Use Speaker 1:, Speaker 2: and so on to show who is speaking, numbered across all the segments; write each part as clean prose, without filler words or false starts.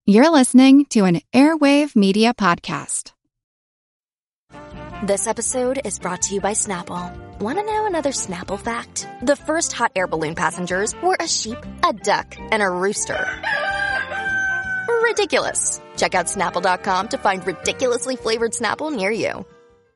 Speaker 1: You're listening to an Airwave Media Podcast.
Speaker 2: This episode is brought to you by Snapple. Want to know another Snapple fact? The first hot air balloon passengers were a sheep, a duck, and a rooster. Ridiculous. Check out Snapple.com to find ridiculously flavored Snapple near you.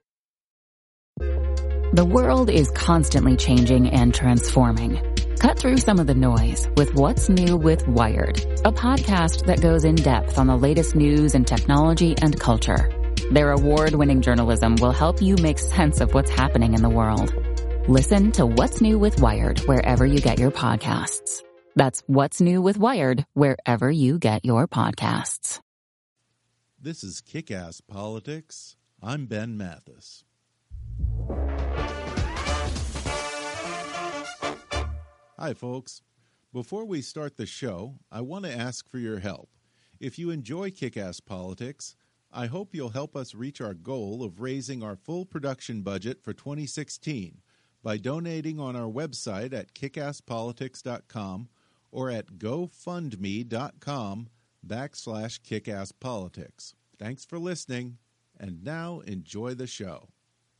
Speaker 3: The world is constantly changing and transforming. Cut through some of the noise with What's New with Wired, a podcast that goes in depth on the latest news and technology and culture. Their award-winning journalism will help you make sense of what's happening in the world. Listen to What's New with Wired wherever you get your podcasts. That's What's New with Wired wherever you get your podcasts.
Speaker 4: This is Kick-Ass Politics. I'm Ben Mathis. Hi, folks. Before we start the show, I want to ask for your help. If you enjoy Kick-Ass Politics, I hope you'll help us reach our goal of raising our full production budget for 2016 by donating on our website at kickasspolitics.com or at gofundme.com/kickasspolitics. Thanks for listening, and now enjoy the show.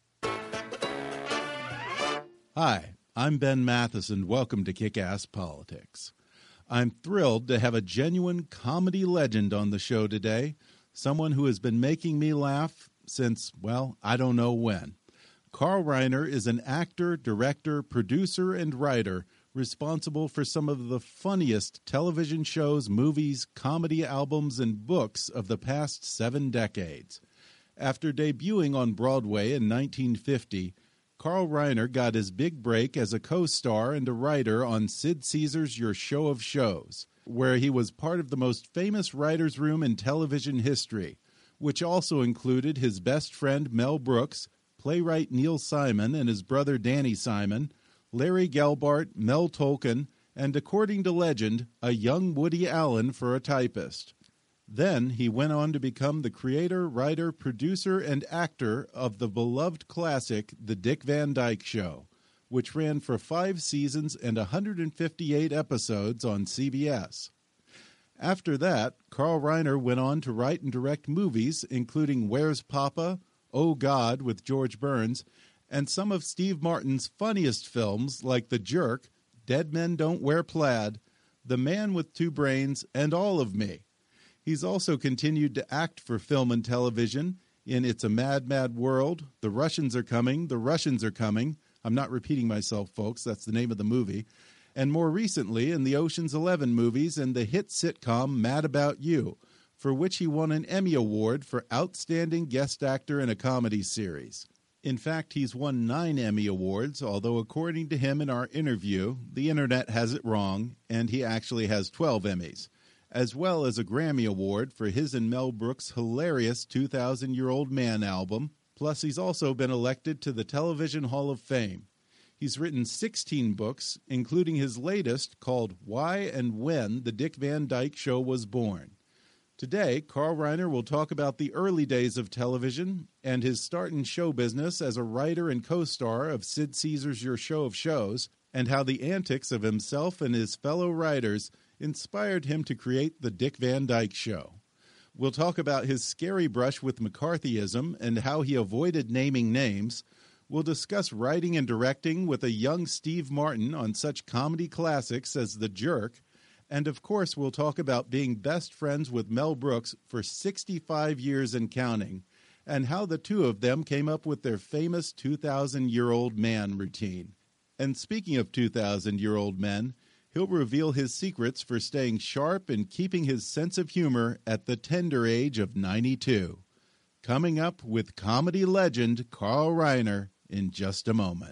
Speaker 4: Hi, I'm Ben Mathis, and welcome to Kick-Ass Politics. I'm thrilled to have a genuine comedy legend on the show today, someone who has been making me laugh since, well, I don't know when. Carl Reiner is an actor, director, producer, and writer responsible for some of the funniest television shows, movies, comedy albums, and books of the past 7 decades. After debuting on Broadway in 1950, Carl Reiner got his big break as a co-star and a writer on Sid Caesar's Your Show of Shows, where he was part of the most famous writer's room in television history, which also included his best friend Mel Brooks, playwright Neil Simon and his brother Danny Simon, Larry Gelbart, Mel Tolkien, and according to legend, a young Woody Allen for a typist. Then he went on to become the creator, writer, producer, and actor of the beloved classic The Dick Van Dyke Show, which ran for 5 seasons and 158 episodes on CBS. After that, Carl Reiner went on to write and direct movies, including Where's Papa?, Oh God with George Burns, and some of Steve Martin's funniest films like The Jerk, Dead Men Don't Wear Plaid, The Man with Two Brains, and All of Me. He's also continued to act for film and television in It's a Mad, Mad World, The Russians Are Coming, The Russians Are Coming. I'm not repeating myself, folks. That's the name of the movie. And more recently in the Ocean's 11 movies and the hit sitcom Mad About You, for which he won an Emmy Award for Outstanding Guest Actor in a Comedy Series. In fact, he's won 9 Emmy Awards, although according to him in our interview, the internet has it wrong, and he actually has 12 Emmys, as well as a Grammy Award for his and Mel Brooks' hilarious 2,000-Year-Old Man album. Plus, he's also been elected to the Television Hall of Fame. He's written 16 books, including his latest called Why and When the Dick Van Dyke Show Was Born. Today, Carl Reiner will talk about the early days of television and his start in show business as a writer and co-star of Sid Caesar's Your Show of Shows, and how the antics of himself and his fellow writers inspired him to create The Dick Van Dyke Show. We'll talk about his scary brush with McCarthyism and how he avoided naming names. We'll discuss writing and directing with a young Steve Martin on such comedy classics as The Jerk. And of course, we'll talk about being best friends with Mel Brooks for 65 years and counting, and how the two of them came up with their famous 2,000-Year-Old Man routine. And speaking of 2,000-Year-Old Men, he'll reveal his secrets for staying sharp and keeping his sense of humor at the tender age of 92. Coming up with comedy legend Carl Reiner in just a moment.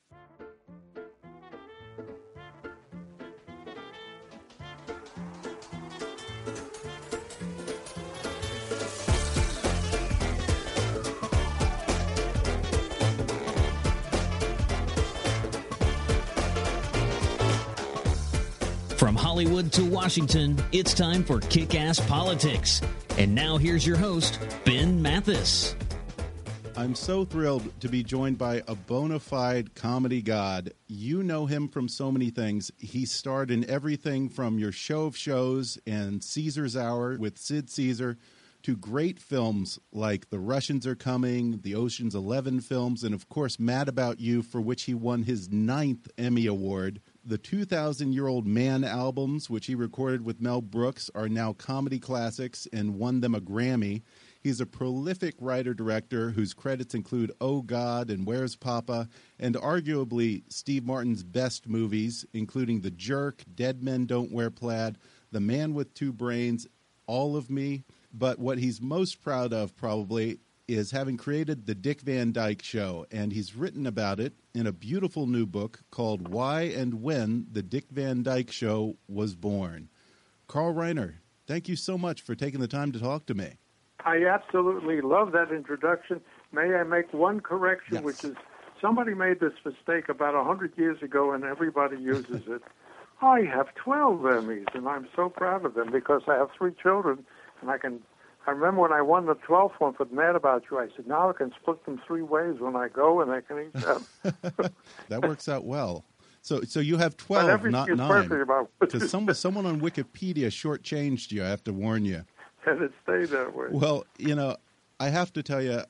Speaker 5: From Hollywood to Washington, it's time for Kick-Ass Politics. And now here's your host, Ben Mathis.
Speaker 4: I'm so thrilled to be joined by a bona fide comedy god. You know him from so many things. He starred in everything from your show of shows and Caesar's Hour with Sid Caesar to great films like The Russians Are Coming, the Ocean's 11 films, and of course Mad About You, for which he won his 9th Emmy Award. The 2,000-Year-Old Man albums, which he recorded with Mel Brooks, are now comedy classics and won them a Grammy. He's a prolific writer-director whose credits include Oh, God and Where's Papa, and arguably Steve Martin's best movies, including The Jerk, Dead Men Don't Wear Plaid, The Man with Two Brains, All of Me. But what he's most proud of probably is having created The Dick Van Dyke Show, and he's written about it in a beautiful new book called Why and When the Dick Van Dyke Show Was Born. Carl Reiner, thank you so much for taking the time to talk to me.
Speaker 6: I absolutely love that introduction. May I make one correction,
Speaker 4: Yes.
Speaker 6: which is somebody made this mistake about 100 years ago, and everybody uses it. I have 12 Emmys, and I'm so proud of them because I have 3 children, and I remember when I won the 12th one for Mad About You, I said, now I can split them 3 ways when I go, and I can eat them.
Speaker 4: That works out well. So you have 12, not 9. Because someone on Wikipedia shortchanged you, I have to warn you.
Speaker 6: And it stayed that way.
Speaker 4: Well, you know, I have to tell you,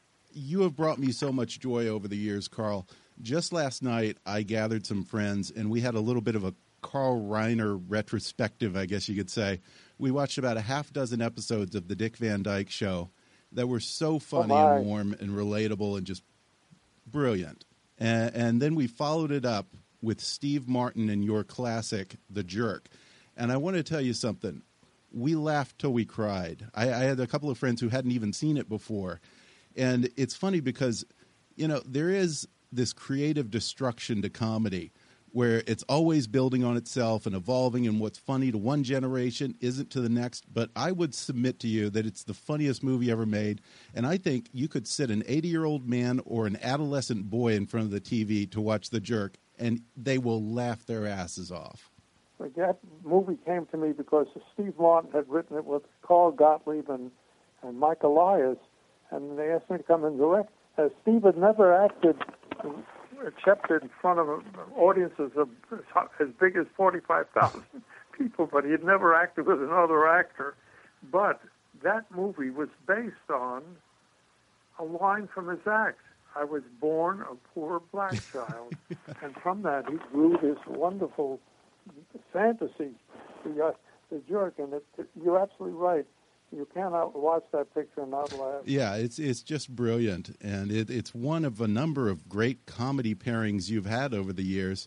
Speaker 4: you have brought me so much joy over the years, Carl. Just last night, I gathered some friends, and we had a little bit of a Carl Reiner retrospective, I guess you could say. We watched about a half dozen episodes of The Dick Van Dyke Show that were so funny and warm and relatable and just brilliant. And then we followed it up with Steve Martin and your classic, The Jerk. And I want to tell you something. We laughed till we cried. I had a couple of friends who hadn't even seen it before. And it's funny because, you know, there is this creative destruction to comedy where it's always building on itself and evolving, and what's funny to one generation isn't to the next. But I would submit to you that it's the funniest movie ever made. And I think you could sit an 80-year-old man or an adolescent boy in front of the TV to watch The Jerk, and they will laugh their asses off.
Speaker 6: That movie came to me because Steve Martin had written it with Carl Gottlieb and Mike Elias, and they asked me to come and direct. Steve had never acted except in front of audiences of as big as 45,000 people, but he had never acted with another actor. But that movie was based on a line from his act. I was born a poor black child. And from that, he grew this wonderful fantasy, The Jerk. And you're absolutely right. You cannot watch that picture and not laugh.
Speaker 4: Yeah, it's just brilliant. And it's one of a number of great comedy pairings you've had over the years.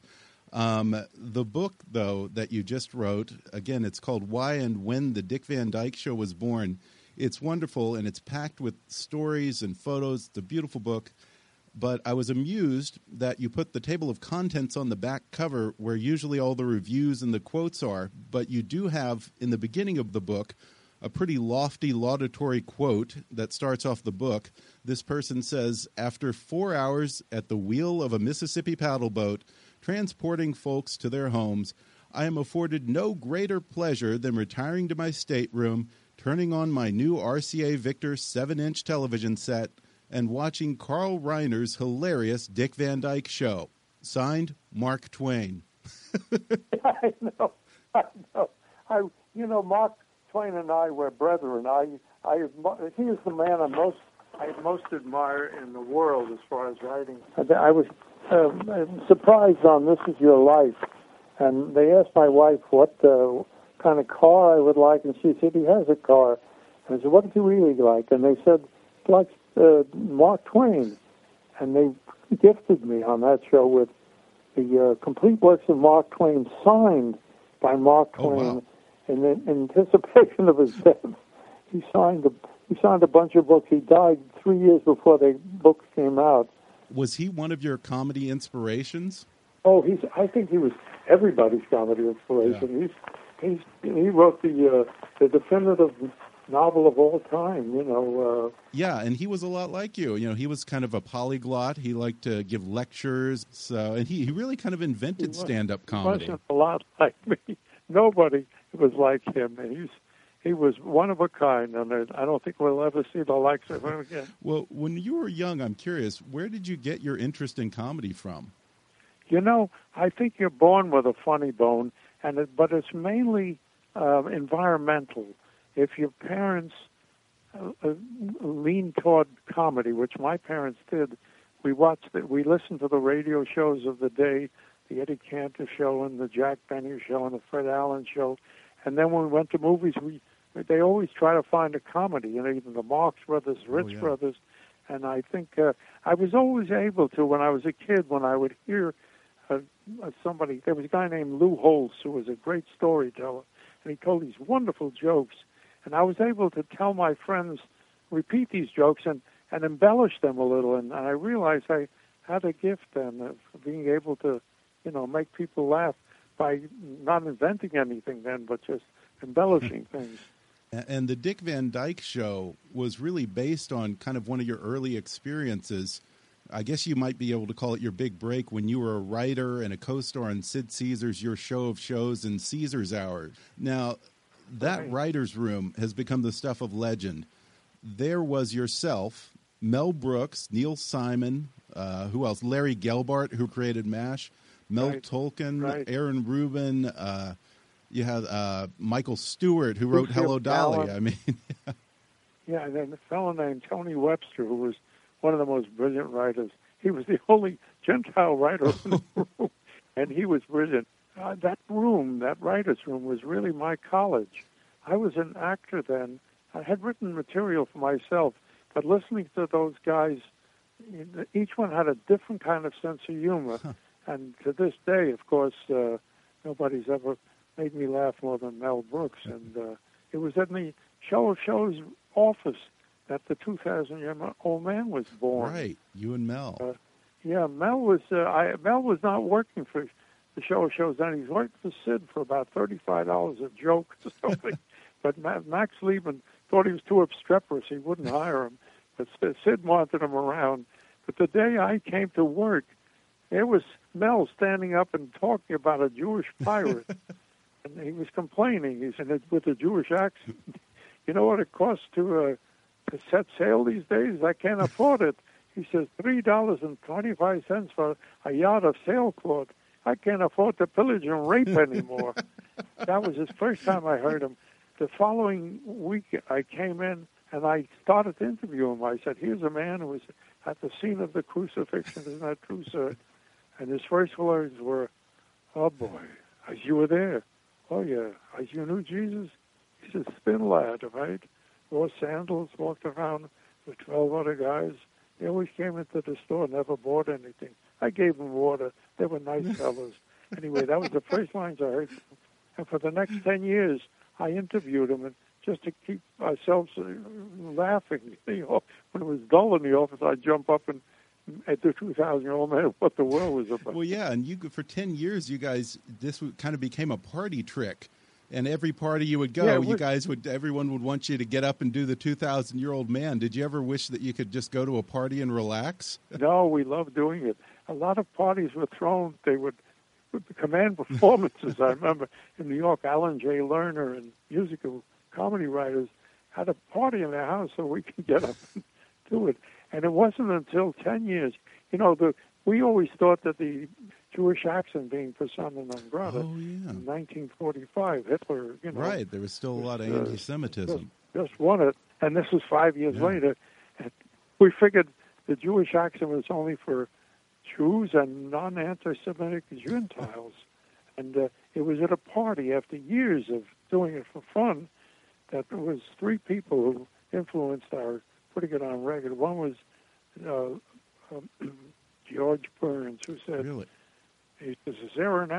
Speaker 4: The book, though, that you just wrote, again, it's called Why and When the Dick Van Dyke Show Was Born. It's wonderful, and it's packed with stories and photos. It's a beautiful book. But I was amused that you put the table of contents on the back cover where usually all the reviews and the quotes are. But you do have, in the beginning of the book, a pretty lofty, laudatory quote that starts off the book. This person says, after 4 hours at the wheel of a Mississippi paddle boat, transporting folks to their homes, I am afforded no greater pleasure than retiring to my stateroom, turning on my new RCA Victor 7-inch television set, and watching Carl Reiner's hilarious Dick Van Dyke Show. Signed, Mark Twain.
Speaker 6: I know. Mark Twain and I were brethren. He is the man I most admire in the world as far as writing. I was surprised on This Is Your Life, and they asked my wife what kind of car I would like, and she said, he has a car. And I said, what does he really like? And they said, he likes Mark Twain. And they gifted me on that show with the complete works of Mark Twain signed by Mark Twain.
Speaker 4: Oh, wow.
Speaker 6: And in anticipation of his death, he signed a bunch of books. He died 3 years before the books came out.
Speaker 4: Was he one of your comedy inspirations?
Speaker 6: Oh, I think he was everybody's comedy inspiration. Yeah. He wrote the definitive novel of all time,
Speaker 4: Yeah, and he was a lot like you. He was kind of a polyglot. He liked to give lectures. And he really kind of invented stand-up comedy.
Speaker 6: He wasn't a lot like me. Nobody was like him. And He was one of a kind, and I don't think we'll ever see the likes of him again.
Speaker 4: Well, when you were young, I'm curious, where did you get your interest in comedy from?
Speaker 6: You know, I think you're born with a funny bone, but it's mainly environmental. If your parents lean toward comedy, which my parents did, we listened to the radio shows of the day, the Eddie Cantor show and the Jack Benny show and the Fred Allen show, and then when we went to movies, they always try to find a comedy, even the Marx Brothers, Ritz Brothers, and I think I was always able to, when I was a kid, when I would hear somebody, there was a guy named Lou Holtz who was a great storyteller, and he told these wonderful jokes, and I was able to tell my friends, repeat these jokes and embellish them a little, and I realized I had a gift then of being able to, make people laugh by not inventing anything then, but just embellishing things.
Speaker 4: And the Dick Van Dyke Show was really based on kind of one of your early experiences. I guess you might be able to call it your big break when you were a writer and a co-star on Sid Caesar's Your Show of Shows and Caesar's Hour. Now, that writer's room has become the stuff of legend. There was yourself, Mel Brooks, Neil Simon, who else? Larry Gelbart, who created MASH, Mel Tolkien, Aaron Rubin. You had Michael Stewart, who wrote Hello, Dolly. I mean,
Speaker 6: yeah, and then a fellow named Tony Webster, who was one of the most brilliant writers. He was the only Gentile writer in the room, and he was brilliant. That writer's room, was really my college. I was an actor then. I had written material for myself, but listening to those guys, each one had a different kind of sense of humor. And to this day, of course, nobody's ever made me laugh more than Mel Brooks. And it was in the Show of Shows office that the 2,000-year-old man was born.
Speaker 4: Right, you and Mel.
Speaker 6: Yeah, Mel was not working for the Show of Shows then. He was working for Sid for about $35 a joke or something. But Max Liebman thought he was too obstreperous. He wouldn't hire him. But Sid wanted him around. But the day I came to work, there was Mel standing up and talking about a Jewish pirate. And he was complaining. He said, with a Jewish accent, you know what it costs to set sail these days? I can't afford it. He says, $3.25 for a yard of sailcloth. I can't afford to pillage and rape anymore. That was his first time I heard him. The following week, I came in and I started to interview him. I said, here's a man who was at the scene of the crucifixion. Isn't that true, sir? And his first words were, oh, boy, as you were there. Oh, yeah, as you knew Jesus? He said, thin lad, right? Wore sandals, walked around with 12 other guys. They always came into the store, never bought anything. I gave them water. They were nice fellows. Anyway, that was the first lines I heard. And for the next 10 years, I interviewed him, and just to keep ourselves laughing. When it was dull in the office, I'd jump up and at the 2,000-year-old man what the world was about.
Speaker 4: Well, yeah, and for 10 years, you guys, this kind of became a party trick. And every party you would go, everyone would want you to get up and do the 2,000-year-old man. Did you ever wish that you could just go to a party and relax?
Speaker 6: No, we loved doing it. A lot of parties were thrown. They would command performances. I remember in New York, Alan J. Lerner and musical comedy writers had a party in their house so we could get up and do it. And it wasn't until 10 years, we always thought that the Jewish accent being persona non grata in 1945, Hitler,
Speaker 4: Right, there was still a lot of anti-Semitism.
Speaker 6: Just won it, and this was 5 years later. And we figured the Jewish accent was only for Jews and non-anti-Semitic Gentiles. And it was at a party after years of doing it for fun that there was three people who influenced our putting it on record. One was George Burns, who said, he says, is there an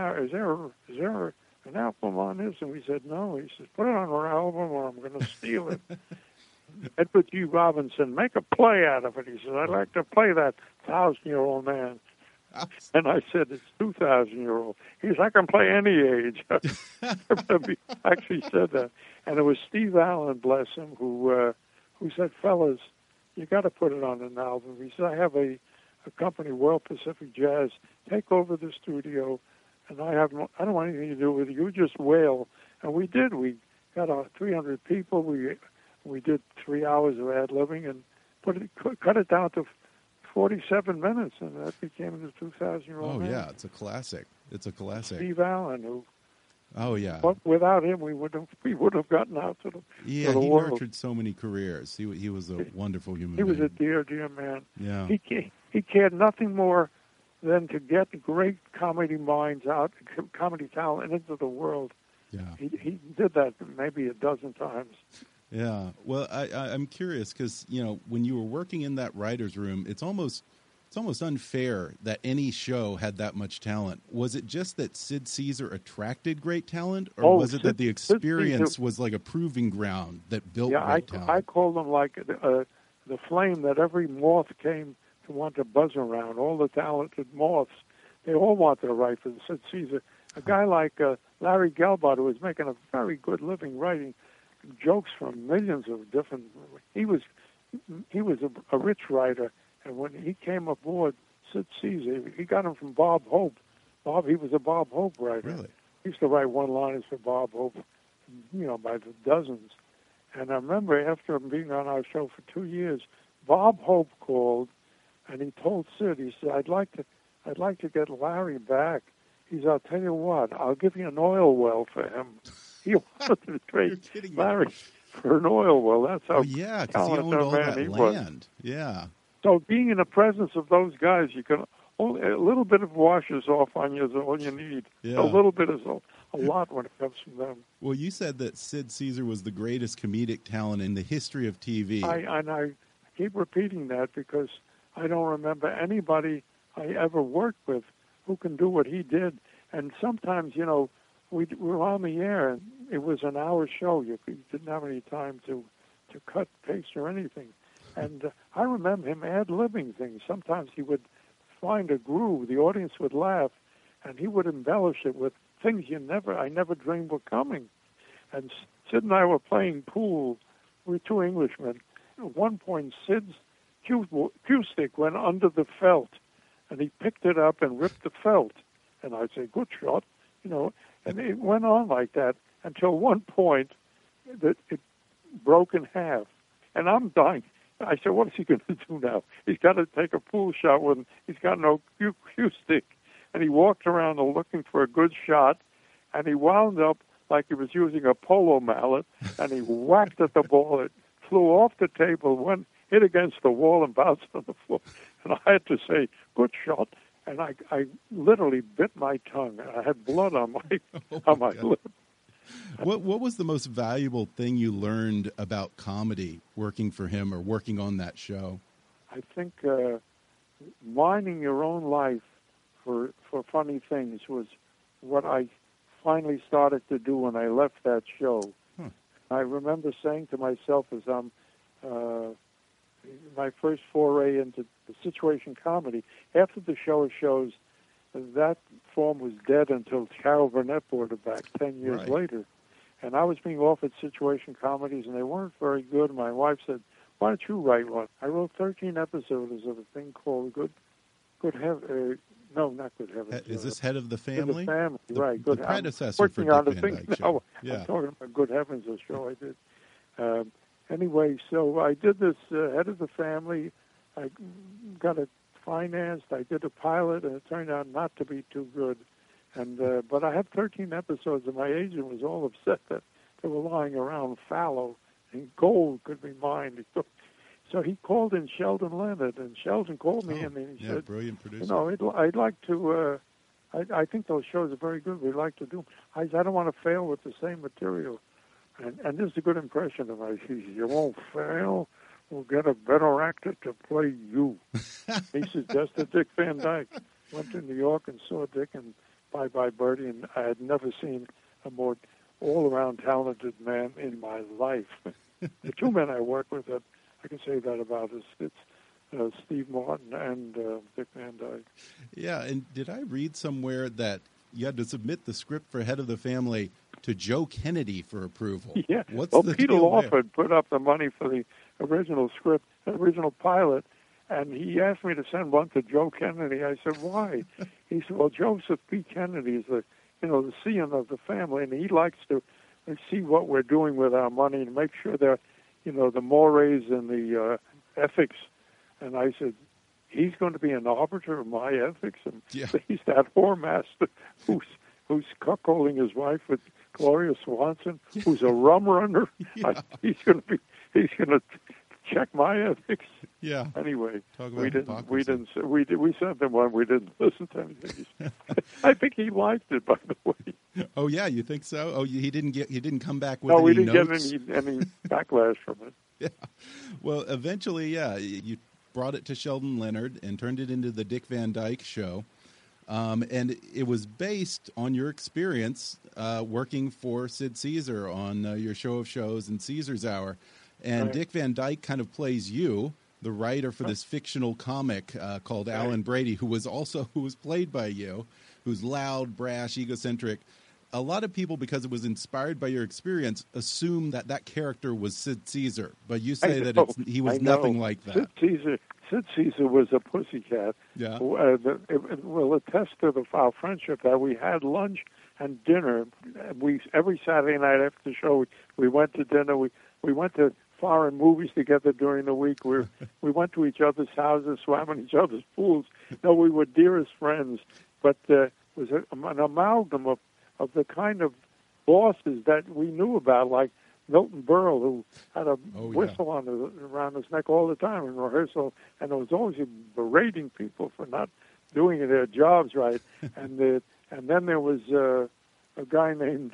Speaker 6: album on this? And we said, no. He says, put it on our album or I'm going to steal it. Edward G. Robinson, make a play out of it. He says, I'd like to play that 1,000-year-old man. And I said, it's 2,000-year-old. He says, I can play any age. He actually said that. And it was Steve Allen, bless him, who said, fellas, you got to put it on an album. He said, I have a company, World Pacific Jazz, take over the studio, and I don't want anything to do with it. You just wail. And we did. We got 300 people. We did 3 hours of ad-libbing and cut it down to 47 minutes, and that became the 2,000-year-old man.
Speaker 4: Yeah, it's a classic. It's a classic.
Speaker 6: Steve Allen, who.
Speaker 4: Oh yeah.
Speaker 6: But without him, we would have gotten out to the
Speaker 4: he
Speaker 6: world.
Speaker 4: nurtured so many careers. He was a wonderful human being.
Speaker 6: He was a dear man.
Speaker 4: Yeah.
Speaker 6: He cared nothing more than to get great comedy minds out, comedy talent into the world.
Speaker 4: Yeah.
Speaker 6: He did that maybe a dozen times.
Speaker 4: Yeah. Well, I'm curious because, when you were working in that writer's room, it's almost unfair that any show had that much talent. Was it just that Sid Caesar attracted great talent, or was it that the experience was like a proving ground that built great talent?
Speaker 6: I call them like the flame that every moth came to want to buzz around. All the talented moths, they all want to write for Sid Caesar. A guy like Larry Gelbart, who was making a very good living writing jokes from millions of different. He was a rich writer, and when he came aboard Sid Caesar, he got him from Bob Hope. He was a Bob Hope writer.
Speaker 4: Really?
Speaker 6: He used to write one-liners for Bob Hope, by the dozens. And I remember after being on our show for 2 years, Bob Hope called, and he told Sid, he said, "I'd like to get Larry back." He said, "I'll tell you what, I'll give you an oil well for him." He wanted to trade Larry for an oil well. That's how
Speaker 4: because he owned all that land. Yeah.
Speaker 6: So being in the presence of those guys, you can only a little bit of washes off on you is all you need.
Speaker 4: Yeah.
Speaker 6: A little bit is a lot when it comes from them.
Speaker 4: Well, you said that Sid Caesar was the greatest comedic talent in the history of TV.
Speaker 6: I keep repeating that because I don't remember anybody I ever worked with who can do what he did. And sometimes, we were on the air, and it was an hour show. You didn't have any time to cut, paste, or anything. And I remember him ad-libbing things. Sometimes he would find a groove, the audience would laugh, and he would embellish it with things I never dreamed were coming. And Sid and I were playing pool. We were two Englishmen. At one point, Sid's cue stick went under the felt, and he picked it up and ripped the felt. And I'd say, "Good shot," and it went on like that until one point that it broke in half. And I'm dying. I said, "What is he going to do now? He's got to take a pool shot with him. He's got no cue stick." And he walked around looking for a good shot, and he wound up like he was using a polo mallet, and he whacked at the ball. It flew off the table, hit against the wall, and bounced on the floor. And I had to say, "Good shot." And I literally bit my tongue. I had blood on my lip.
Speaker 4: What was the most valuable thing you learned about comedy working for him or working on that show?
Speaker 6: I think mining your own life for funny things was what I finally started to do when I left that show. I remember saying to myself as I'm my first foray into the situation comedy, after the show shows, that form was dead until Carol Burnett brought it back 10 years later. And I was being offered situation comedies, and they weren't very good. My wife said, "Why don't you write one?" I wrote 13 episodes of a thing called Good Heavens. No, not Good Heavens.
Speaker 4: Is this Head of the Family?
Speaker 6: Head of the Family, right.
Speaker 4: The predecessor for Dick Van Dyke Show.
Speaker 6: I'm talking about Good Heavens, the show I did. Anyway, so I did this Head of the Family. I got it financed. I did a pilot, and it turned out not to be too good. And but I had 13 episodes, and my agent was all upset that they were lying around fallow, and gold could be mined. So he called in Sheldon Leonard, and Sheldon called me, and he said,
Speaker 4: "Brilliant producer.
Speaker 6: I'd like to. I think those shows are very good. We'd like to do them." I said, "I don't want to fail with the same material." And this is a good impression of my. He said, "You won't fail. We'll get a better actor to play you." He suggested Dick Van Dyke. Went to New York and saw Dick and Bye Bye Birdie, and I had never seen a more all-around talented man in my life. The two men I worked with, I can say that about is it's Steve Martin and Dick Van Dyke.
Speaker 4: Yeah, and did I read somewhere that you had to submit the script for Head of the Family to Joe Kennedy for approval?
Speaker 6: Yeah.
Speaker 4: What's the
Speaker 6: Peter
Speaker 4: deal
Speaker 6: Lawford put up the money for the original script, the original pilot, and he asked me to send one to Joe Kennedy. I said, "Why?" He said, "Well, Joseph P. Kennedy is the Cian of the family, and he likes to see what we're doing with our money and make sure that, the mores and the ethics. And I said, he's going to be an arbiter of my ethics, and he's that whore master who's cuckolding his wife with Gloria Swanson, who's a rum runner. He's going to check my ethics.
Speaker 4: Yeah.
Speaker 6: Anyway,
Speaker 4: Talk about
Speaker 6: we
Speaker 4: hypocrisy.
Speaker 6: we sent him one. We didn't listen to anything. I think he liked it, by the way.
Speaker 4: Oh yeah, you think so? Oh, he didn't come back with
Speaker 6: no,
Speaker 4: any
Speaker 6: we didn't
Speaker 4: notes?
Speaker 6: get any backlash from it.
Speaker 4: Yeah. Well, eventually, you brought it to Sheldon Leonard and turned it into the Dick Van Dyke Show. And it was based on your experience working for Sid Caesar on your Show of Shows and Caesar's Hour. And
Speaker 6: Right.
Speaker 4: Dick Van Dyke kind of plays you, the writer for this fictional comic called Alan Brady, who was played by you, who's loud, brash, egocentric. A lot of people, because it was inspired by your experience, assume that character was Sid Caesar. But you say that he was nothing like that.
Speaker 6: Sid Caesar was a pussycat.
Speaker 4: Yeah.
Speaker 6: It will attest to our friendship that we had lunch and dinner. Every Saturday night after the show, we went to dinner. We went to foreign movies together during the week. We went to each other's houses, swam in each other's pools. No, we were dearest friends. But it was an amalgam of the kind of bosses that we knew about, like Milton Berle, who had a whistle around his neck all the time in rehearsal, and was always berating people for not doing their jobs right. and then there was a guy named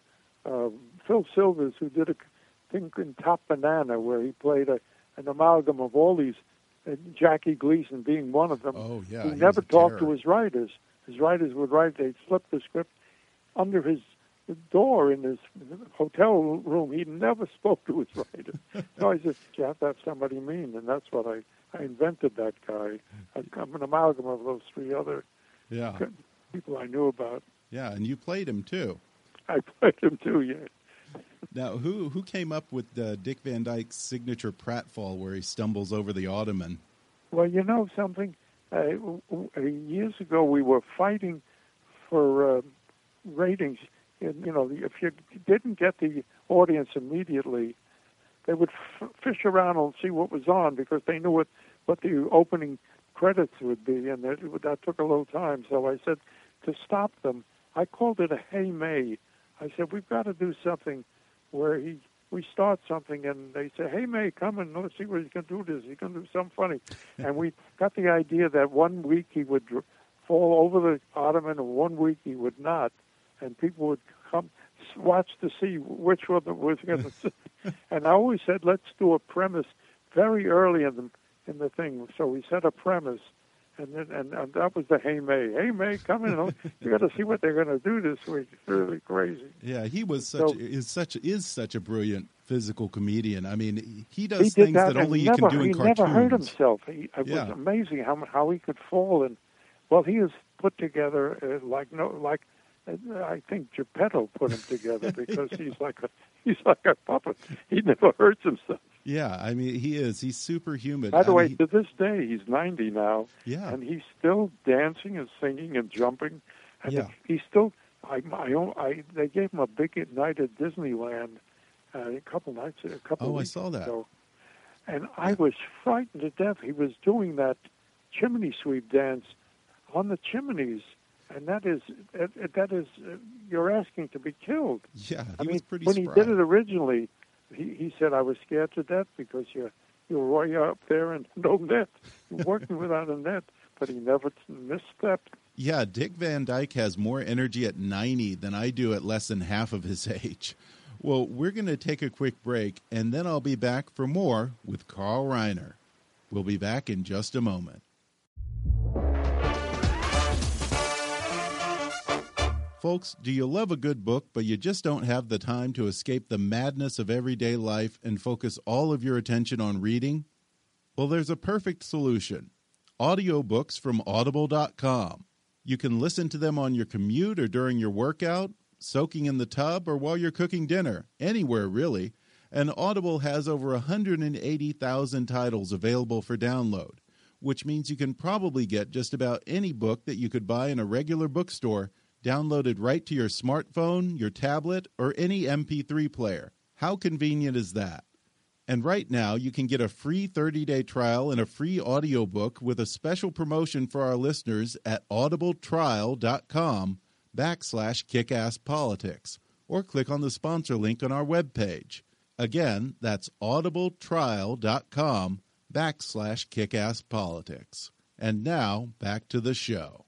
Speaker 6: Phil Silvers, who did a thing in Top Banana, where he played an amalgam of all these, Jackie Gleason being one of them.
Speaker 4: Oh, yeah.
Speaker 6: He never talked to his writers. His writers would write, they'd slip the script under his door in his hotel room. He never spoke to his writers. So I said, you have to have somebody mean, and that's what I invented that guy. I'm an amalgam of those three other people I knew about.
Speaker 4: Yeah, and you played him too.
Speaker 6: I played him too, yeah.
Speaker 4: Now, who came up with Dick Van Dyke's signature pratfall where he stumbles over the ottoman?
Speaker 6: Well, you know something? Years ago, we were fighting for ratings. And, if you didn't get the audience immediately, they would fish around and see what was on, because they knew what the opening credits would be, and that took a little time. So I said, to stop them, I called it a Hey May. I said, we've got to do something where we start something, and they say, hey, May, come and let's see what he's going to do this. He's going to do something funny. And we got the idea that 1 week he would fall over the ottoman, and 1 week he would not. And people would come watch to see which one was going to sit. And I always said, let's do a premise very early in the thing. So we set a premise. And that was the Hey May. Hey May, come in. You got to see what they're going to do this week. It's really crazy.
Speaker 4: Yeah, he was is such a brilliant physical comedian. I mean, he does things that only you can do in cartoons.
Speaker 6: He never hurt himself. It was amazing how he could fall. And well, he is put together like I think Geppetto put him together, because he's like a puppet. He never hurts himself.
Speaker 4: Yeah, I mean, he's superhuman.
Speaker 6: By the way, to this day, he's 90 now,
Speaker 4: and
Speaker 6: he's still dancing and singing and jumping. And he's still, they gave him a big night at Disneyland a couple weeks
Speaker 4: I saw that.
Speaker 6: ago. And I was frightened to death. He was doing that chimney sweep dance on the chimneys. And that is, you're asking to be killed.
Speaker 4: Yeah,
Speaker 6: I mean,
Speaker 4: was pretty
Speaker 6: when
Speaker 4: spry.
Speaker 6: he did it originally, he said, I was scared to death because you're up there and no net. You're working without a net, but he never misstepped.
Speaker 4: Yeah, Dick Van Dyke has more energy at 90 than I do at less than half of his age. Well, we're going to take a quick break, and then I'll be back for more with Carl Reiner. We'll be back in just a moment. Folks, do you love a good book, but you just don't have the time to escape the madness of everyday life and focus all of your attention on reading? Well, there's a perfect solution. Audiobooks from Audible.com. You can listen to them on your commute or during your workout, soaking in the tub, or while you're cooking dinner, anywhere really. And Audible has over 180,000 titles available for download, which means you can probably get just about any book that you could buy in a regular bookstore downloaded right to your smartphone, your tablet, or any MP3 player. How convenient is that? And right now, you can get a free 30-day trial and a free audiobook with a special promotion for our listeners at audibletrial.com/kickasspolitics, or click on the sponsor link on our webpage. Again, that's audibletrial.com/kickasspolitics. And now, back to the show.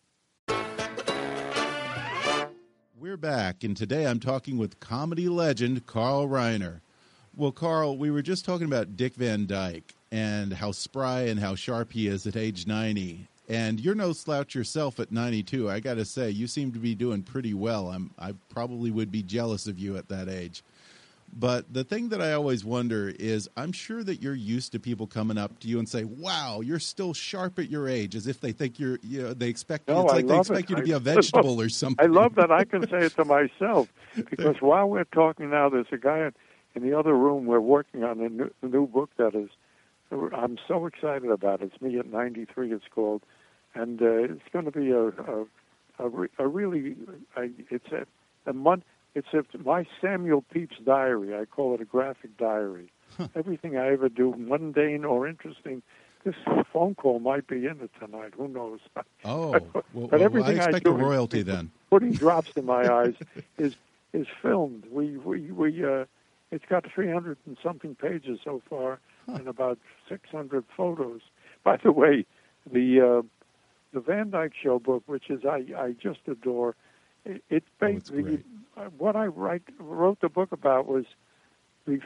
Speaker 4: We're back, and today I'm talking with comedy legend Carl Reiner. Well, Carl, we were just talking about Dick Van Dyke and how spry and how sharp he is at age 90. And you're no slouch yourself at 92. I got to say, you seem to be doing pretty well. I probably would be jealous of you at that age. But the thing that I always wonder is, I'm sure that you're used to people coming up to you and say, "Wow, you're still sharp at your age," as if they think you're, they expect, it's like they expect you to be a vegetable or something.
Speaker 6: I love that I can say it to myself, because while we're talking now, there's a guy in the other room. We're working on a new book that is, I'm so excited about. It's Me at 93, it's called, and it's going to be it's my Samuel Pepys diary. I call it a graphic diary. Everything I ever do, mundane or interesting. This phone call might be in it tonight. Who knows?
Speaker 4: Oh,
Speaker 6: but everything
Speaker 4: I expect
Speaker 6: do,
Speaker 4: a royalty then.
Speaker 6: Putting drops in my eyes is filmed. It's got 300 and something pages so far, and about 600 photos. By the way, the Van Dyke Show book, which is I just adore. It's basically what I wrote the book about was the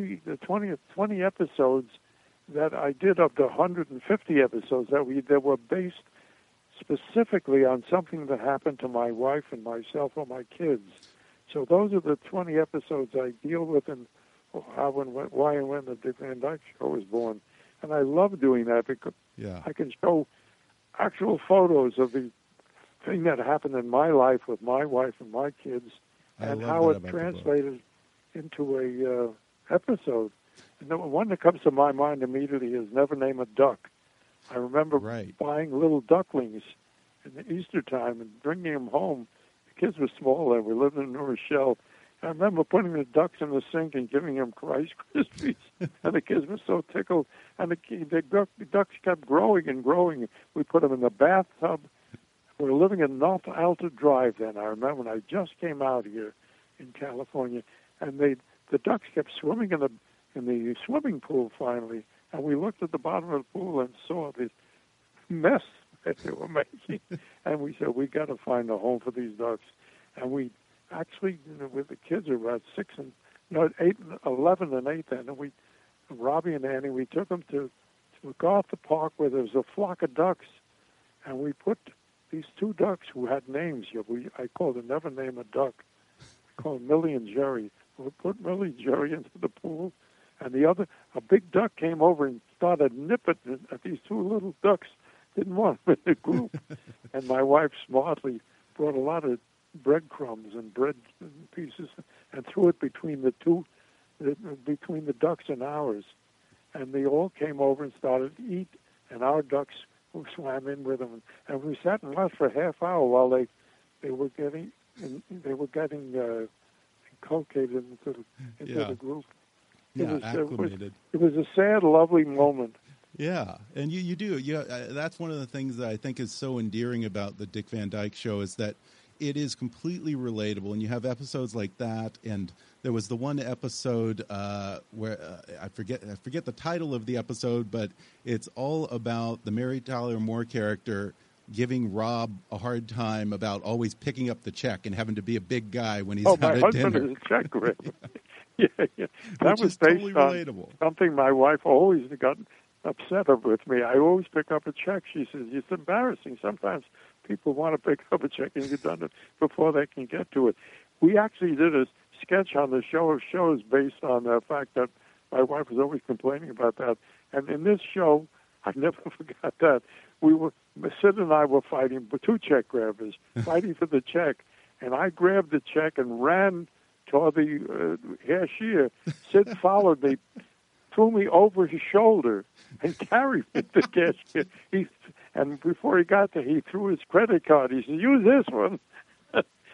Speaker 6: 20 episodes that I did of the 150 episodes that were based specifically on something that happened to my wife and myself or my kids. So those are the 20 episodes I deal with, and how and why and when the Dick Van Dyke Show was born. And I love doing that because I can show actual photos of the thing that happened in my life with my wife and my kids, and how it translated into a episode. And the one that comes to my mind immediately is Never Name a Duck. I remember buying little ducklings in the Easter time and bringing them home. The kids were small then. We lived in New Rochelle. I remember putting the ducks in the sink and giving them Rice Krispies, and the kids were so tickled. And the ducks kept growing and growing. We put them in the bathtub. We were living in North Alta Drive then. I remember when I just came out here in California, and the ducks kept swimming in the swimming pool finally. And we looked at the bottom of the pool and saw this mess that they were making. And we said, we got to find a home for these ducks. And we actually, with the kids are about 11 and 8 then, and Robbie and Annie, we took them to MacArthur Park where there was a flock of ducks, and we put these two ducks who had names. I called them Never Name a Duck. I called Millie and Jerry. We put Millie and Jerry into the pool, and a big duck came over and started nipping at these two little ducks. Didn't want them in the group. And my wife smartly brought a lot of breadcrumbs and bread pieces and threw it between the ducks and ours. And they all came over and started to eat, and our ducks swam in with them. And we sat and laughed for a half hour while they were getting inculcated into the group.
Speaker 4: Acclimated.
Speaker 6: It was a sad, lovely moment.
Speaker 4: Yeah, and you do. That's one of the things that I think is so endearing about the Dick Van Dyke Show is that it is completely relatable, and you have episodes like that. And there was the one episode where I forget the title of the episode, but it's all about the Mary Tyler Moore character giving Rob a hard time about always picking up the check and having to be a big guy when he's out at dinner.
Speaker 6: My husband is a check grabber. Yeah. That was based
Speaker 4: totally relatable.
Speaker 6: On something my wife always got upset with me. I always pick up a check. She says, it's embarrassing. Sometimes people want to pick up a check and get done it before they can get to it. We actually did a sketch on the show of shows based on the fact that my wife was always complaining about that. And in this show, I never forgot that. Sid and I were fighting, two check grabbers, fighting for the check. And I grabbed the check and ran toward the cashier. Sid followed me, threw me over his shoulder, and carried me to the cashier. And before he got there, he threw his credit card. He said, use this one.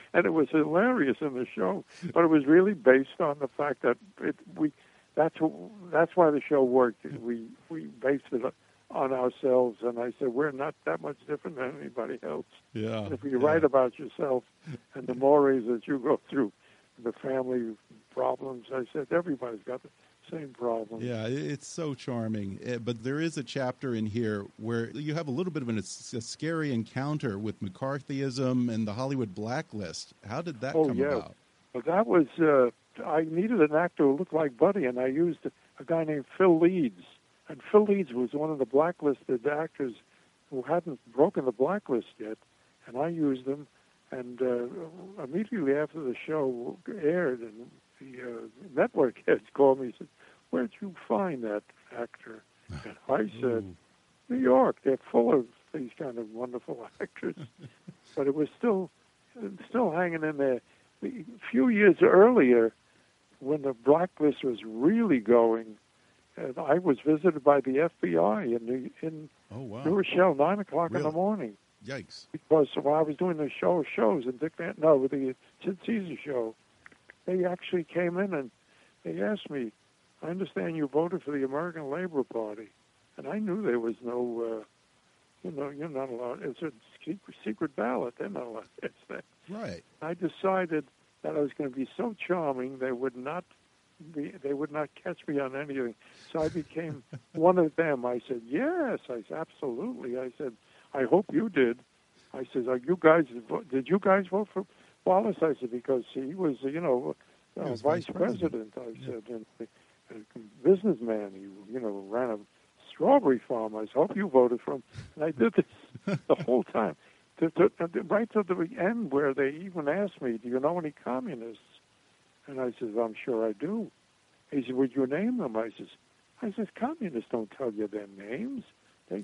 Speaker 6: and it was hilarious in the show. But it was really based on the fact that that's why the show worked. We based it on ourselves, and I said we're not that much different than anybody else.
Speaker 4: Yeah.
Speaker 6: And if you write about yourself and the mores that you go through, the family problems, I said everybody's got the same problem.
Speaker 4: Yeah, it's so charming. But there is a chapter in here where you have a little bit of a scary encounter with McCarthyism and the Hollywood blacklist. How did that come about?
Speaker 6: Well, that was, I needed an actor who looked like Buddy, and I used a guy named Phil Leeds. And Phil Leeds was one of the blacklisted actors who hadn't broken the blacklist yet. And I used him, and immediately after the show aired, and the network heads called me and said, "Where'd you find that actor?" And I said, "New York. They're full of these kind of wonderful actors." But it was still hanging in there. A few years earlier, when the blacklist was really going, I was visited by the FBI in New Rochelle, 9 o'clock in the morning.
Speaker 4: Yikes!
Speaker 6: Because while I was doing the shows in the Sid Caesar show, they actually came in and they asked me, "I understand you voted for the American Labor Party," and I knew there was no, you're not allowed. It's a secret ballot. They're not allowed to ask that.
Speaker 4: Right.
Speaker 6: I decided that I was going to be so charming they would not catch me on anything. So I became one of them. I said, "Yes." I said, "Absolutely." I said, "I hope you did." I said, did you guys vote for Wallace?" I said, "Because he was, vice president." I said, and a businessman. He, ran a strawberry farm. I said, "Hope you voted for him." And I did this the whole time. Right to the end where they even asked me, "Do you know any communists?" And I said, "I'm sure I do." He said, "Would you name them?" I said, "Communists don't tell you their names. They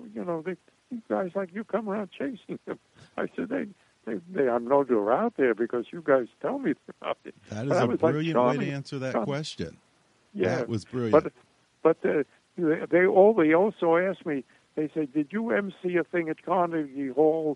Speaker 6: guys like you come around chasing them." I said, I know they're out there because you guys tell me they're out there."
Speaker 4: That is a brilliant way to answer that question.
Speaker 6: Yeah.
Speaker 4: That was brilliant.
Speaker 6: But they also asked me, they said, "Did you MC a thing at Carnegie Hall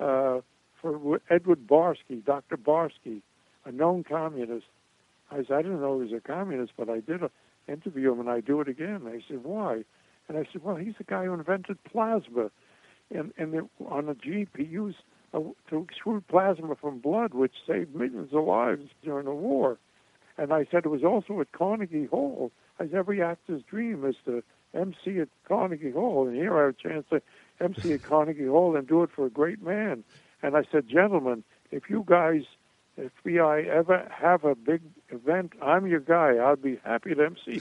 Speaker 6: for Edward Barsky, Dr. Barsky, a known communist?" I said, "I didn't know he was a communist, but I did interview him, and I do it again." They said, "Why?" And I said, "Well, he's the guy who invented plasma. And on a Jeep, he used to extrude plasma from blood, which saved millions of lives during the war." And I said, "It was also at Carnegie Hall. As every actor's dream is to MC at Carnegie Hall. And here I have a chance to MC at Carnegie Hall and do it for a great man." And I said, "Gentlemen, if you guys, FBI, ever have a big event, I'm your guy. I'll be happy to MC."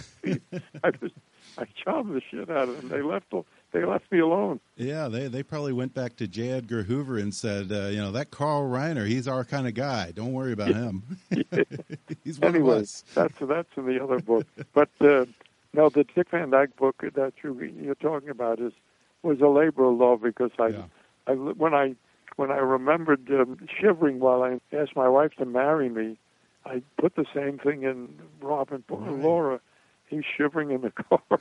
Speaker 6: I charmed the shit out of them. They left me alone.
Speaker 4: Yeah, they probably went back to J. Edgar Hoover and said, that Carl Reiner, he's our kind of guy. Don't worry about him. He's one of us.
Speaker 6: That's in the other book. But no, the Dick Van Dyke book that you're talking about was a labor of love because when I remembered shivering while I asked my wife to marry me, I put the same thing in Robin Laura. He's shivering in the car.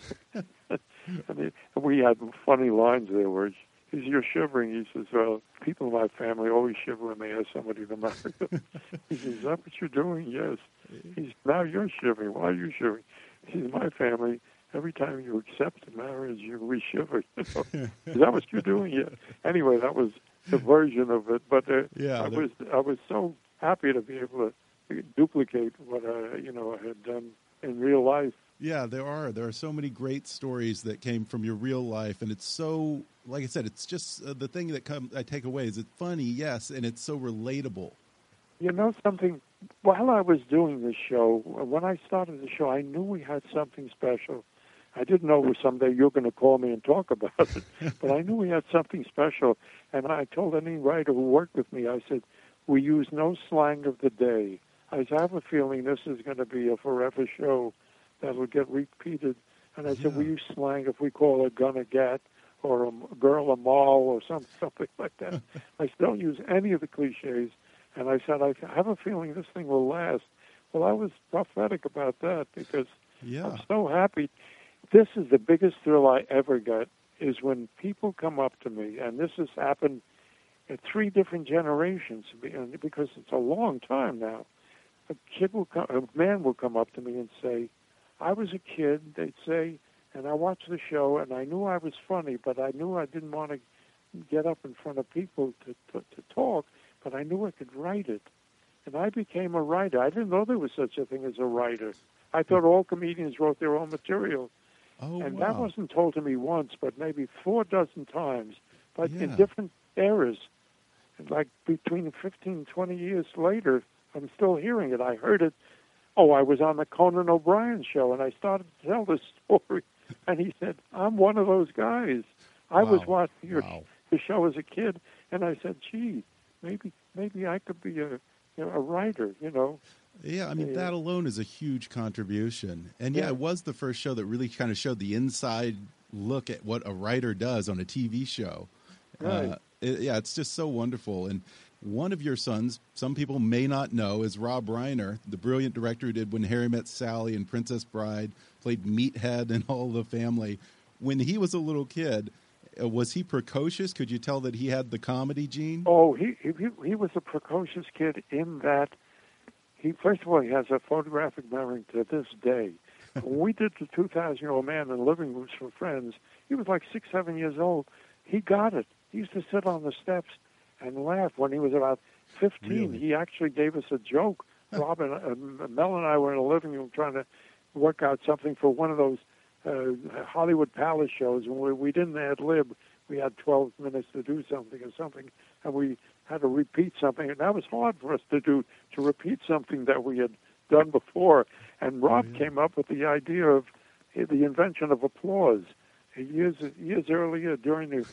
Speaker 6: And we had funny lines there where you're shivering. He says, "Well, people in my family always shiver when they ask somebody to marry them." He says, "Is that what you're doing?" "Yes." He says, "Now you're shivering. Why are you shivering?" He says, "My family, every time you accept a marriage, we shiver." Is that what you're doing? Yeah. Anyway, that was the version of it. But I was so happy to be able to duplicate what I had done in real life.
Speaker 4: Yeah, there are so many great stories that came from your real life, and it's so, like I said, it's just the thing that I take away is it's funny, yes, and it's so relatable.
Speaker 6: You know something? While I was doing this show, when I started the show, I knew we had something special. I didn't know someday you're going to call me and talk about it, but I knew we had something special, and I told any writer who worked with me, I said, "We use no slang of the day." I have a feeling this is going to be a forever show that will get repeated. And I said, "We use slang if we call a gun a gat or a girl a mall or something like that." I said, "Don't use any of the cliches." And I said, "I have a feeling this thing will last." Well, I was prophetic about that because I'm so happy. This is the biggest thrill I ever got, is when people come up to me, and this has happened 3 different generations, because it's a long time now. A man will come up to me and say, I was a kid, they'd say, and I watched the show, and I knew I was funny, but I knew I didn't want to get up in front of people to talk, but I knew I could write it. And I became a writer. I didn't know there was such a thing as a writer. I thought all comedians wrote their own material.
Speaker 4: Oh,
Speaker 6: and
Speaker 4: wow.
Speaker 6: that wasn't told to me once, but maybe 4 dozen times, but
Speaker 4: Yeah.
Speaker 6: in different eras. Like between 15 and 20 years later, I'm still hearing it. I heard it. Oh, I was on the Conan O'Brien show, and I started to tell this story. And he said, I'm one of those guys. I was watching your show as a kid, and I said, gee, maybe I could be a writer,
Speaker 4: Yeah, I mean, that alone is a huge contribution. And yeah, it was the first show that really kind of showed the inside look at what a writer does on a TV show.
Speaker 6: Right.
Speaker 4: It's just so wonderful. And one of your sons, some people may not know, is Rob Reiner, the brilliant director who did When Harry Met Sally and Princess Bride, played Meathead and All the Family. When he was a little kid, was he precocious? Could you tell that he had the comedy gene?
Speaker 6: Oh, he was a precocious kid in that first of all, he has a photographic memory to this day. When we did the 2,000-Year-Old Man in living rooms for friends, he was like 6, 7 years old. He got it. He used to sit on the steps and laugh. When he was about 15,
Speaker 4: Really?
Speaker 6: he actually gave us a joke. Rob and Mel and I were in a living room trying to work out something for one of those Hollywood Palace shows, and we didn't ad-lib. We had 12 minutes to do something, and we had to repeat something, and that was hard for us to do, to repeat something that we had done before. And Rob came up with the idea of the invention of applause. Years earlier, during the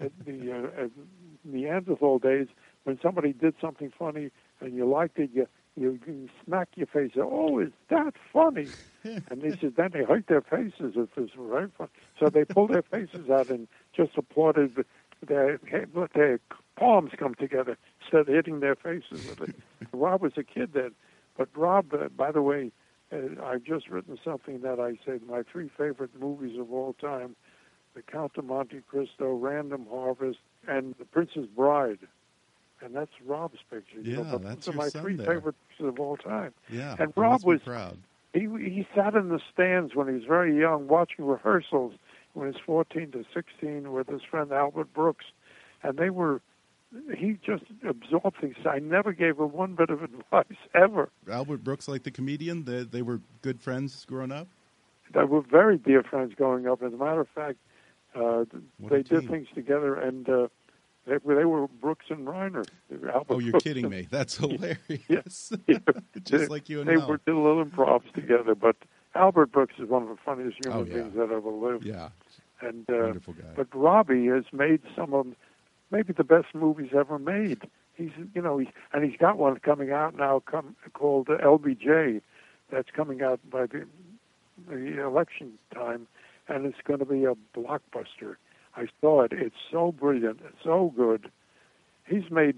Speaker 6: Neanderthal days, when somebody did something funny and you liked it, you smack your face. Oh, is that funny? And they said, then they hurt their faces. It was very funny. So they pulled their faces out and just applauded. Let their palms come together instead of hitting their faces with it. Rob was a kid then. But Rob, by the way, I've just written something that I said my 3 favorite movies of all time: The Count of Monte Cristo, Random Harvest, and The Princess Bride. And that's Rob's picture.
Speaker 4: Yeah,
Speaker 6: but
Speaker 4: that's
Speaker 6: those are
Speaker 4: your
Speaker 6: my
Speaker 4: son
Speaker 6: 3
Speaker 4: there.
Speaker 6: favorite pictures of all time.
Speaker 4: Yeah,
Speaker 6: and
Speaker 4: he
Speaker 6: Rob
Speaker 4: must be
Speaker 6: was
Speaker 4: proud.
Speaker 6: He sat in the stands when he was very young, watching rehearsals when he was 14 to 16 with his friend Albert Brooks, and he just absorbed things. I never gave him one bit of advice ever.
Speaker 4: Albert Brooks, like the comedian, they were good friends growing up?
Speaker 6: They were very dear friends growing up. As a matter of fact, they did
Speaker 4: team.
Speaker 6: things together, and they were Brooks and Reiner.
Speaker 4: Oh, you're kidding me. That's hilarious.
Speaker 6: Yeah.
Speaker 4: Just like you and
Speaker 6: They
Speaker 4: Mel.
Speaker 6: did a little improv together, but Albert Brooks is one of the funniest human
Speaker 4: Oh, yeah.
Speaker 6: beings that ever lived.
Speaker 4: Yeah,
Speaker 6: And
Speaker 4: wonderful guy.
Speaker 6: But Robbie has made some of maybe the best movies ever made. He's got one coming out now called LBJ, that's coming out by the election time, and it's going to be a blockbuster. I saw it. It's so brilliant. It's so good. He's made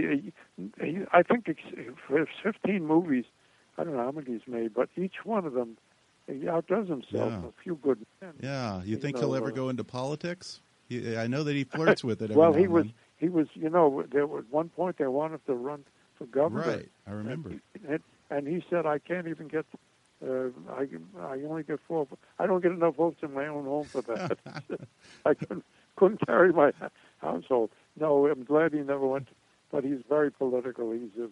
Speaker 6: I think it's 15 movies. I don't know how many he's made, but each one of them, he outdoes himself.
Speaker 4: Yeah.
Speaker 6: A few good men.
Speaker 4: Yeah, you think he'll ever go into politics? I know that he flirts with it. Every
Speaker 6: Well,
Speaker 4: now
Speaker 6: he
Speaker 4: and
Speaker 6: was.
Speaker 4: then.
Speaker 6: He was. There was at one point they wanted to run for governor.
Speaker 4: Right, I remember.
Speaker 6: And he said, "I can't even get. I only get 4. I don't get enough votes in my own home for that. I couldn't carry my household. No, I'm glad he never went. But he's very political.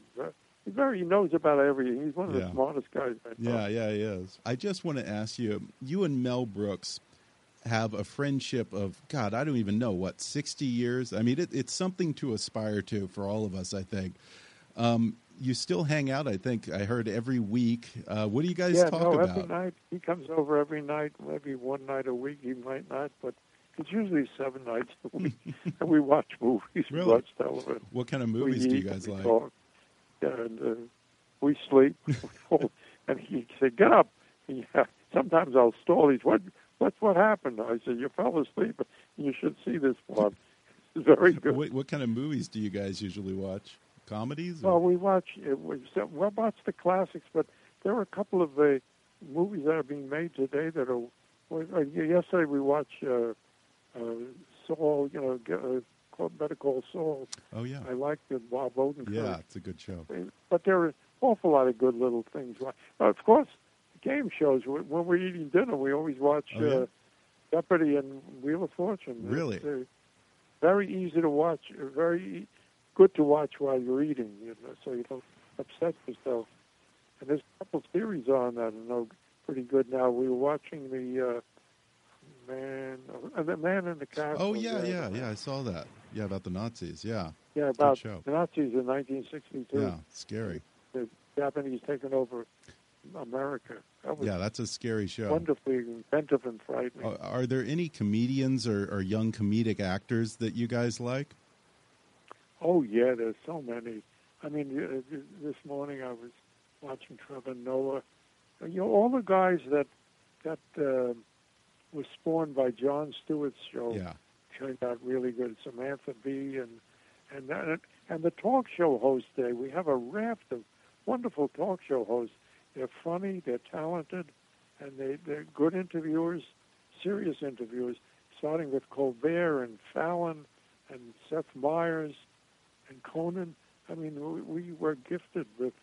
Speaker 6: He knows about everything. He's one of the smartest guys I know.
Speaker 4: Yeah, he is. I just want to ask you and Mel Brooks have a friendship of, God, I don't even know, 60 years? I mean, it's something to aspire to for all of us, I think. You still hang out, I think. I heard every week. What do you guys talk about?
Speaker 6: Every night. He comes over every night, maybe one night a week. He might not, but it's usually 7 nights a week. And we watch movies,
Speaker 4: Really?
Speaker 6: we watch television.
Speaker 4: What kind of movies do you guys
Speaker 6: we
Speaker 4: like?
Speaker 6: talk. And we sleep. And he said, "Get up." Sometimes I'll stall. He's, what happened? I said, "You fell asleep. You should see this one." It's very good.
Speaker 4: What kind of movies do you guys usually watch? Comedies?
Speaker 6: Well, we watch the classics, but there are a couple of movies that are being made today that are. Yesterday we watched Saul, called Better Call Saul.
Speaker 4: Oh, yeah.
Speaker 6: I like the Bob Odenkirk.
Speaker 4: Yeah, it's a good show.
Speaker 6: But there are an awful lot of good little things. Of course, game shows. When we're eating dinner, we always watch Jeopardy and Wheel of Fortune.
Speaker 4: Really?
Speaker 6: It's very easy to watch. Very good to watch while you're eating, so you don't upset yourself. And there's a couple series on that are pretty good now. We were watching the Man in the Castle.
Speaker 4: Oh, yeah, I saw that. Yeah, about the Nazis, yeah.
Speaker 6: Yeah, about
Speaker 4: show.
Speaker 6: the Nazis in 1962.
Speaker 4: Yeah, scary.
Speaker 6: The Japanese taking over America.
Speaker 4: That's a scary show.
Speaker 6: Wonderfully inventive and frightening.
Speaker 4: Are there any comedians or young comedic actors that you guys like?
Speaker 6: Oh, yeah, there's so many. I mean, this morning I was watching Trevor Noah. All the guys that was spawned by Jon Stewart's show turned out really good. Samantha Bee and the talk show hosts there. We have a raft of wonderful talk show hosts. They're funny, they're talented, and they're good interviewers, serious interviewers, starting with Colbert and Fallon and Seth Meyers and Conan. I mean, we were gifted with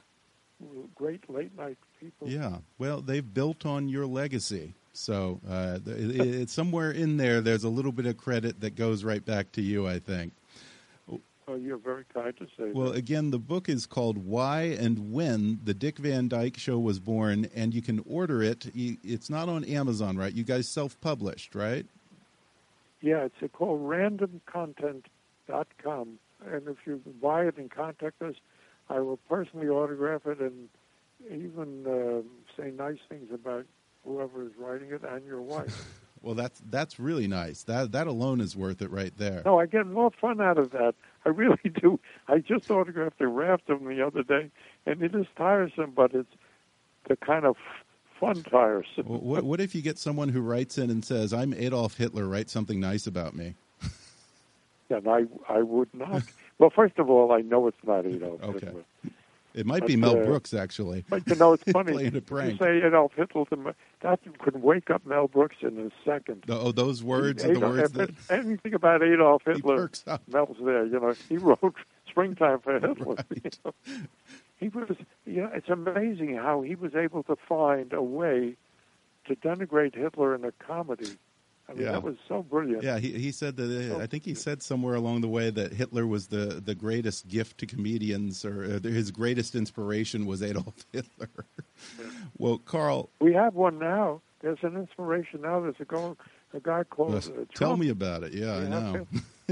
Speaker 6: great late-night people.
Speaker 4: Yeah, well, they've built on your legacy. So it's somewhere in there, there's a little bit of credit that goes right back to you, I think.
Speaker 6: Oh, you're very kind to say
Speaker 4: Well,
Speaker 6: that.
Speaker 4: again, the book is called Why and When the Dick Van Dyke Show Was Born, and you can order it. It's not on Amazon, right? You guys self-published, right?
Speaker 6: Yeah, it's called randomcontent.com. And if you buy it and contact us, I will personally autograph it and even say nice things about whoever is writing it and your wife.
Speaker 4: Well, that's really nice. That alone is worth it right there.
Speaker 6: No, I get more fun out of that. I really do. I just autographed a raft of them the other day, and it is tiresome, but it's the kind of fun tiresome.
Speaker 4: Well, what if you get someone who writes in and says, "I'm Adolf Hitler, write something nice about me"?
Speaker 6: And I would not. Well, first of all, I know it's not Adolf Hitler.
Speaker 4: It might be Mel Brooks, actually.
Speaker 6: But, it's funny.
Speaker 4: Playing a prank.
Speaker 6: You say Adolf Hitler, that could wake up Mel Brooks in a second.
Speaker 4: Oh, those words are the words that...
Speaker 6: Anything about Adolf Hitler,
Speaker 4: he
Speaker 6: Mel's there. He wrote Springtime for Hitler.
Speaker 4: Right.
Speaker 6: He was, it's amazing how he was able to find a way to denigrate Hitler in a comedy. I mean, that was so brilliant.
Speaker 4: Yeah, he said that, I think he said somewhere along the way that Hitler was the greatest gift to comedians, or his greatest inspiration was Adolf Hitler. Yeah. Well, Carl...
Speaker 6: We have one now. There's an inspiration now. There's a guy called Trump.
Speaker 4: Tell me about it. Yeah, I know.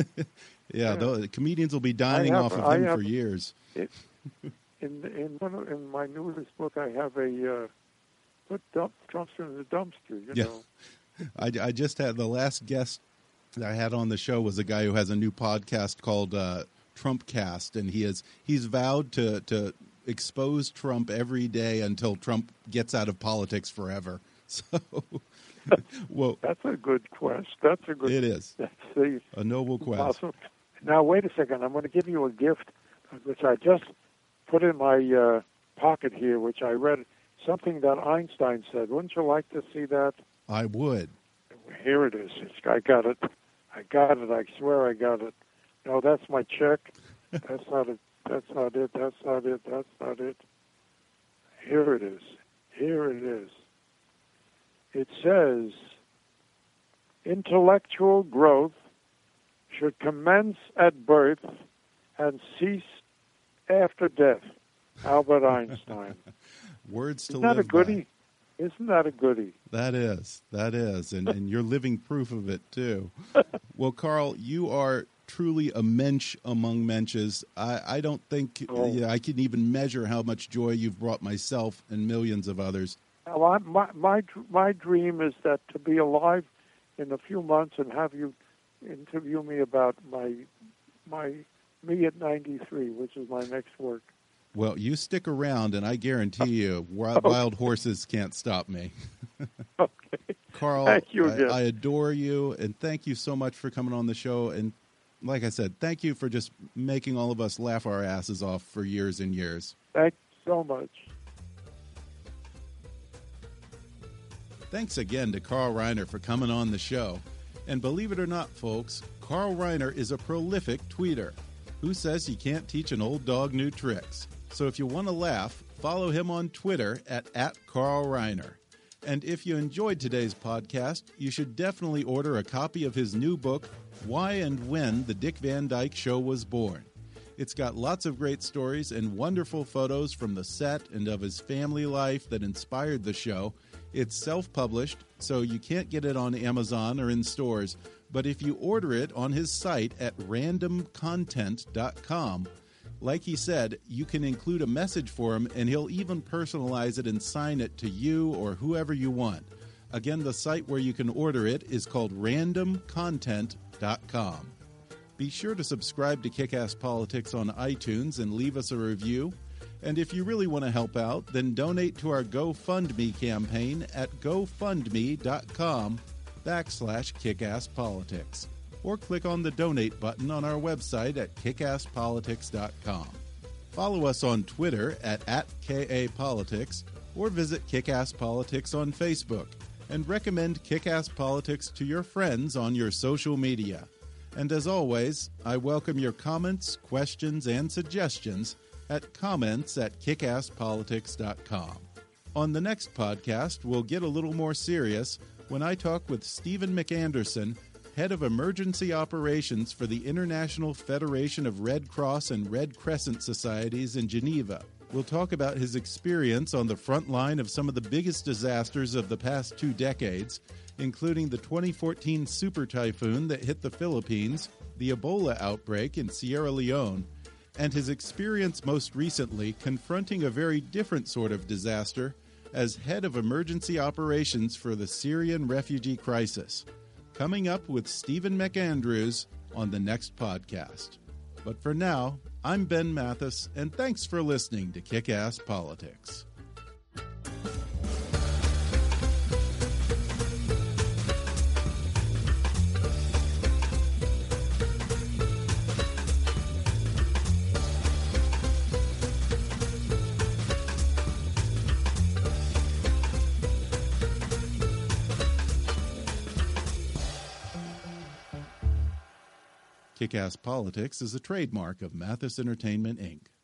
Speaker 4: The comedians will be dining off of him for years.
Speaker 6: In my newest book, I have a put Trump's in the dumpster, you know.
Speaker 4: I just had the last guest that I had on the show was a guy who has a new podcast called Trumpcast, and he's vowed to expose Trump every day until Trump gets out of politics forever. So, well,
Speaker 6: that's a good quest. That's a good.
Speaker 4: It is.
Speaker 6: That's
Speaker 4: a noble quest.
Speaker 6: Awesome. Now, wait a second. I'm going to give you a gift, which I just put in my pocket here, which I read something that Einstein said. Wouldn't you like to see that?
Speaker 4: I would.
Speaker 6: Here it is. I got it. I swear I got it. No, that's my check. That's not it. That's not it. That's not it. That's not it. Here it is. Here it is. It says, intellectual growth should commence at birth and cease after death. Albert Einstein.
Speaker 4: Words to
Speaker 6: Isn't
Speaker 4: live
Speaker 6: that a goodie?
Speaker 4: by.
Speaker 6: Isn't that a goodie?
Speaker 4: That is, and you're living proof of it, too. Well, Carl, you are truly a mensch among mensches. I don't think I can even measure how much joy you've brought myself and millions of others.
Speaker 6: Well, my dream is that to be alive in a few months and have you interview me about me at 93, which is my next work.
Speaker 4: Well, you stick around, and I guarantee you, wild horses can't stop me.
Speaker 6: Okay.
Speaker 4: Carl,
Speaker 6: thank you again.
Speaker 4: I adore you, and thank you so much for coming on the show. And like I said, thank you for just making all of us laugh our asses off for years and years.
Speaker 6: Thank you so much.
Speaker 4: Thanks again to Carl Reiner for coming on the show. And believe it or not, folks, Carl Reiner is a prolific tweeter. Who says you can't teach an old dog new tricks? So if you want to laugh, follow him on Twitter at Carl Reiner. And if you enjoyed today's podcast, you should definitely order a copy of his new book, Why and When the Dick Van Dyke Show Was Born. It's got lots of great stories and wonderful photos from the set and of his family life that inspired the show. It's self-published, so you can't get it on Amazon or in stores, but if you order it on his site at randomcontent.com, like he said, you can include a message for him, and he'll even personalize it and sign it to you or whoever you want. Again, the site where you can order it is called randomcontent.com. Be sure to subscribe to Kick-Ass Politics on iTunes and leave us a review. And if you really want to help out, then donate to our GoFundMe campaign at gofundme.com/kickasspolitics. Or click on the donate button on our website at kickasspolitics.com. Follow us on Twitter at @KAPolitics or visit Kick-Ass Politics on Facebook. And recommend Kick-Ass Politics to your friends on your social media. And as always, I welcome your comments, questions, and suggestions at comments@kickasspolitics.com. On the next podcast, we'll get a little more serious when I talk with Stephen McAnderson, head of emergency operations for the International Federation of Red Cross and Red Crescent Societies in Geneva. We'll talk about his experience on the front line of some of the biggest disasters of the past 2 decades, including the 2014 super typhoon that hit the Philippines, the Ebola outbreak in Sierra Leone, and his experience most recently confronting a very different sort of disaster as head of emergency operations for the Syrian refugee crisis. Coming up with Stephen McAndrews on the next podcast. But for now, I'm Ben Mathis, and thanks for listening to Kick-Ass Politics. Kick-Ass Politics is a trademark of Mathis Entertainment, Inc.